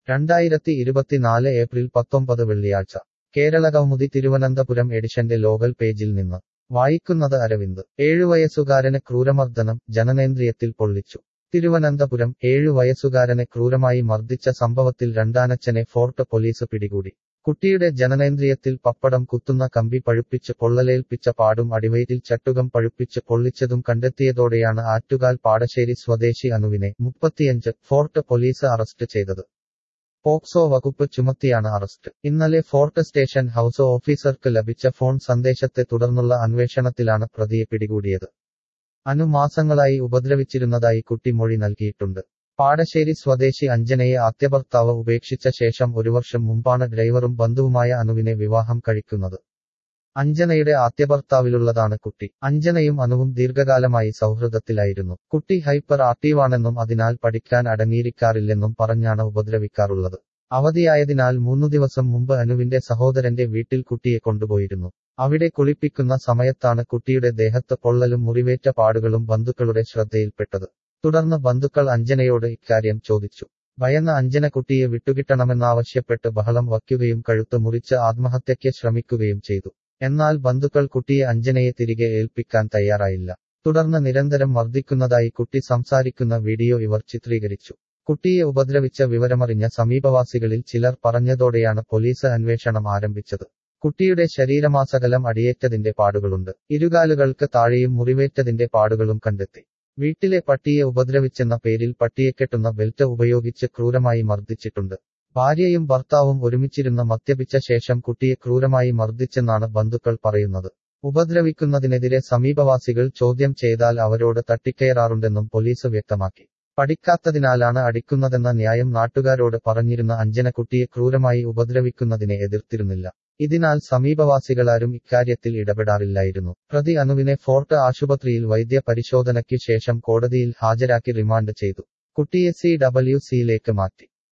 2024 April 19 വെള്ളിയാഴ്ച കേരളകൗമുദി തിരുവനന്തപുരം എഡിഷന്റെ local പേജിൽ നിന്ന് വായിക്കുന്നത് അരവിന്ദ് 7 വയസ്സുകാരന് ക്രൂരമർദ്ദനം ജനനേന്ദ്രിയത്തിൽ പൊള്ളിച്ചു തിരുവനന്തപുരം 7 വയസ്സുകാരനെ ക്രൂരമായി മർദ്ദിച്ച സംഭവത്തിൽ രണ്ടാനച്ഛനെ ഫോർട്ട് പോലീസ് പിടികൂടി കുട്ടിയുടെ ജനനേന്ദ്രിയത്തിൽ പപ്പടം കുത്തുന്ന കമ്പി പഴുപ്പിച്ച് പൊള്ളലേൽപ്പിച്ച പാടും അടിവയറ്റിൽ ചട്ടുകം പഴുപ്പിച്ച് പൊള്ളിച്ചതും കണ്ടെത്തിയതോടെയാണ് ആറ്റുകാൽ പാടശ്ശേരി സ്വദേശി അനുവിനെ 35 ഫോർട്ട് പോലീസ് അറസ്റ്റ് ചെയ്തത് പോക്സോ വകുപ്പ് ചുമത്തിയാണ് അറസ്റ്റ് ഇന്നലെ ഫോർട്ട് സ്റ്റേഷൻ ഹൌസ് ഓഫീസർക്ക് ലഭിച്ച ഫോൺ സന്ദേശത്തെ തുടർന്നുള്ള അന്വേഷണത്തിലാണ് പ്രതിയെ പിടികൂടിയത് അനു മാസങ്ങളായി ഉപദ്രവിച്ചിരുന്നതായി കുട്ടി മൊഴി നൽകിയിട്ടുണ്ട് പാടശ്ശേരി സ്വദേശി അഞ്ജനയെ ആദ്യഭർത്താവ് ഉപേക്ഷിച്ച ശേഷം 1 വർഷം മുമ്പാണ് ഡ്രൈവറും ബന്ധുവുമായ അനുവിനെ വിവാഹം കഴിക്കുന്നത് അഞ്ജനയുടെ ആദ്യഭർത്താവിലുള്ളതാണ് കുട്ടി അഞ്ജനയും അനുവും ദീർഘകാലമായി സൗഹൃദത്തിലായിരുന്നു കുട്ടി ഹൈപ്പർ ആക്റ്റീവാണെന്നും അതിനാൽ പഠിക്കാൻ അടങ്ങിയിരിക്കാറില്ലെന്നും പറഞ്ഞാണ് ഉപദ്രവിക്കാറുള്ളത് അവധിയായതിനാൽ 3 ദിവസം മുമ്പ് അനുവിന്റെ സഹോദരന്റെ വീട്ടിൽ കുട്ടിയെ കൊണ്ടുപോയിരുന്നു അവിടെ കുളിപ്പിക്കുന്ന സമയത്താണ് കുട്ടിയുടെ ദേഹത്ത് പൊള്ളലും മുറിവേറ്റ പാടുകളും ബന്ധുക്കളുടെ ശ്രദ്ധയിൽപ്പെട്ടത് തുടർന്ന് ബന്ധുക്കൾ അഞ്ജനയോട് ഇക്കാര്യം ചോദിച്ചു ഭയന്ന അഞ്ജന കുട്ടിയെ വിട്ടുകിട്ടണമെന്നാവശ്യപ്പെട്ട് ബഹളം വയ്ക്കുകയും കഴുത്ത് മുറിച്ച് ആത്മഹത്യയ്ക്ക് ശ്രമിക്കുകയും ചെയ്തു എന്നാൽ ബന്ധുക്കൾ കുട്ടിയെ അഞ്ജനയെ തിരികെ ഏൽപ്പിക്കാൻ തയ്യാറായില്ല തുടർന്ന് നിരന്തരം മർദ്ദിക്കുന്നതായി കുട്ടി സംസാരിക്കുന്ന വീഡിയോ ഇവർ ചിത്രീകരിച്ചു കുട്ടിയെ ഉപദ്രവിച്ച വിവരമറിഞ്ഞ സമീപവാസികളിൽ ചിലർ പറഞ്ഞതോടെയാണ് പോലീസ് അന്വേഷണം ആരംഭിച്ചത് കുട്ടിയുടെ ശരീരമാസകലം അടിയേറ്റതിന്റെ പാടുകളുണ്ട് ഇരുകാലുകൾക്ക് താഴെയും മുറിവേറ്റതിന്റെ പാടുകളും കണ്ടെത്തി വീട്ടിലെ പട്ടിയെ ഉപദ്രവിച്ചെന്ന പേരിൽ പട്ടിയെ കെട്ടുന്ന ബെൽറ്റ് ഉപയോഗിച്ച് ക്രൂരമായി മർദ്ദിച്ചിട്ടുണ്ട് ഭാര്യയും ഭർത്താവും ഒരുമിച്ചിരുന്ന് മദ്യപിച്ച ശേഷം കുട്ടിയെ ക്രൂരമായി മർദ്ദിച്ചെന്നാണ് ബന്ധുക്കൾ പറയുന്നത് ഉപദ്രവിക്കുന്നതിനെതിരെ സമീപവാസികൾ ചോദ്യം ചെയ്താൽ അവരോട് തട്ടിക്കയറാറുണ്ടെന്നും പോലീസ് വ്യക്തമാക്കി പഠിക്കാത്തതിനാലാണ് അടിക്കുന്നതെന്ന ന്യായം നാട്ടുകാരോട് പറഞ്ഞിരുന്ന അഞ്ജന കുട്ടിയെ ക്രൂരമായി ഉപദ്രവിക്കുന്നതിനെ എതിർത്തിരുന്നില്ല ഇതിനാൽ സമീപവാസികളാരും ഇക്കാര്യത്തിൽ ഇടപെടാറില്ലായിരുന്നു പ്രതി അനുവിനെ ഫോർട്ട് ആശുപത്രിയിൽ വൈദ്യ പരിശോധനയ്ക്ക് ശേഷം കോടതിയിൽ ഹാജരാക്കി റിമാൻഡ് ചെയ്തു കുട്ടിയെ CWCയിലേക്ക് മാറ്റി